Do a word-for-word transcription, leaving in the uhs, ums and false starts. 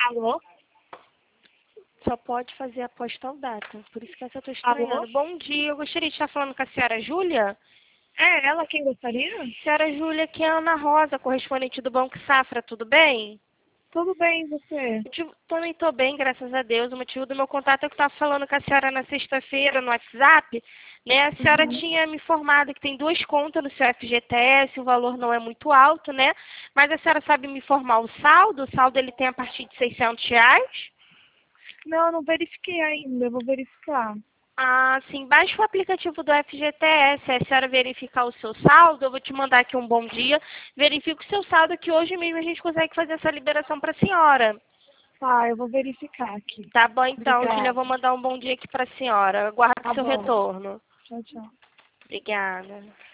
Alô? Só pode fazer após tal data. Por isso que essa eu estou estranhando. Alô? Bom dia, eu gostaria de estar falando com a senhora Júlia. É ela quem gostaria? Senhora Júlia, aqui é a Ana Rosa, correspondente do Banco Safra, tudo bem? Tudo bem, e você? Eu tive- também estou bem, graças a Deus. O motivo do meu contato é que eu estava falando com a senhora na sexta-feira no WhatsApp. Né? A senhora Uhum. tinha me informado que tem duas contas no seu F G T S, o valor não é muito alto, né? Mas a senhora sabe me informar o saldo? O saldo ele tem a partir de seiscentos reais? Não, eu não verifiquei ainda, eu vou verificar. Ah, sim. Baixe o aplicativo do F G T S. A senhora verificar o seu saldo, eu vou te mandar aqui um bom dia. Verifique o seu saldo que hoje mesmo a gente consegue fazer essa liberação para a senhora. Tá, eu vou verificar aqui. Tá bom então, Julia, eu Obrigada. vou mandar um bom dia aqui para a senhora. Aguardo Tá seu bom. retorno. Tchau, tchau. Obrigada.